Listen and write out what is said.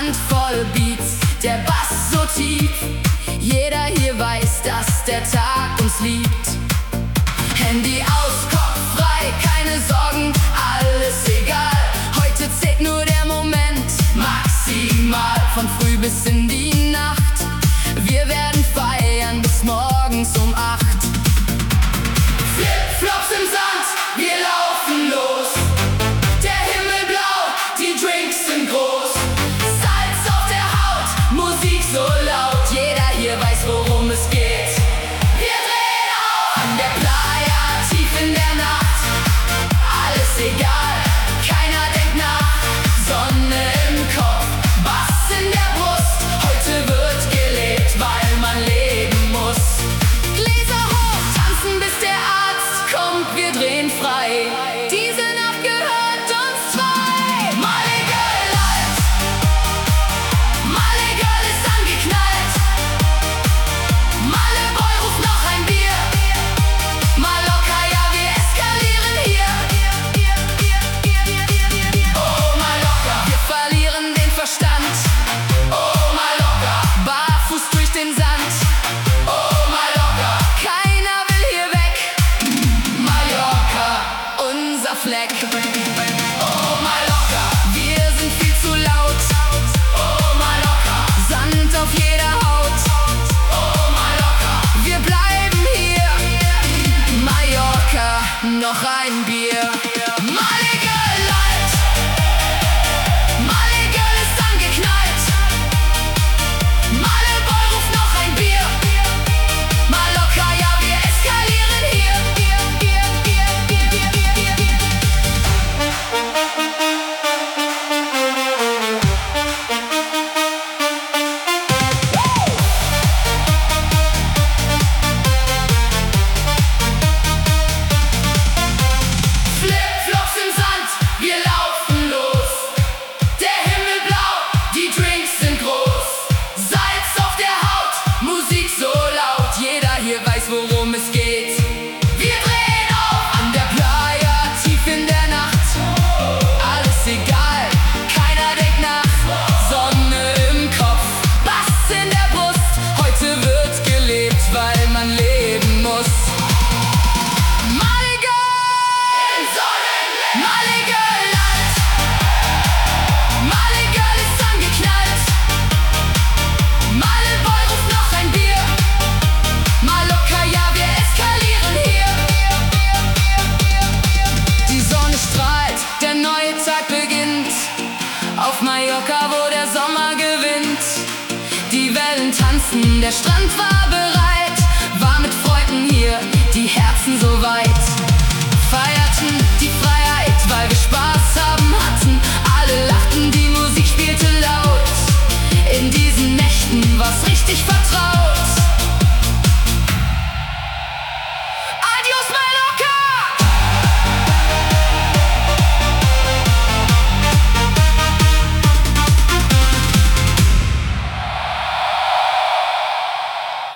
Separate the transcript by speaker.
Speaker 1: Handvoll Beats, der Bass so tief. Jeder hier weiß, dass der Tag uns liebt. Handy aus, Kopf frei, keine Sorgen, alles egal. Heute zählt nur der Moment, maximal. Von früh bis in die Nacht, wir werden feiern bis morgens um 8. Flipflops im Sand, wir laufen los. Der Himmel blau, die Drinks sind groß. Salz auf der Haut, Musik so laut. Jeder hier weiß, worum es geht. Wir drehen auf an der Playa, tief in der Nacht. Alles egal, keiner denkt nach. Sonne im Kopf, Bass in der Brust. Heute wird gelebt, weil man leben muss. Gläser hoch, tanzen bis der Arzt kommt. Wir drehen frei, diese Nacht gehört uns zwei. Mali Girl live, Mali Girl ist angeknallt. Mali Boy ruft noch ein Bier. Mal locker, ja, wir eskalieren hier. Oh, mal locker, wir verlieren den Verstand. Oh, mal locker, barfuß durch den Sand. Oh, mal locker, keiner will hier weg. Mallorca, unser Fleck. Oh, mal locker, wir sind viel zu laut. Oh, mal locker, Sand auf jeder Haut. Oh, mal locker, wir bleiben hier. Mallorca, noch ein Bier. Mali Girl live, Mali Girl ist angeknallt. Mali Boy ruft noch ein Bier. Mal locker, ja, wir eskalieren hier. Flipflops im Sand, wir laufen los. Der Himmel blau, die Drinks sind groß. Salz auf der Haut, Musik so laut. Jeder hier weiß, worum es geht. Wir drehen auf an der Playa, tief in der Nacht. Alles egal, keiner denkt nach. Sonne im Kopf, Bass in der Brust. Heute wird gelebt, weil man leben muss. Mali Girl, Mali Girl live, Mali Girl ist angeknallt. Mali Boy ruft noch ein Bier. Mal locker, ja, wir eskalieren hier. Die Sonne strahlt, der neue Tag beginnt. Auf Mallorca, wo der Sommer gewinnt. Die Wellen tanzen, der Strand war bereit. War mit Freunden hier, die Herzen so weit. Feierten die Freiheit, weil wir Spaß haben hatten. Alle lachten, die Musik spielte laut. In diesen Nächten war's richtig vertraut.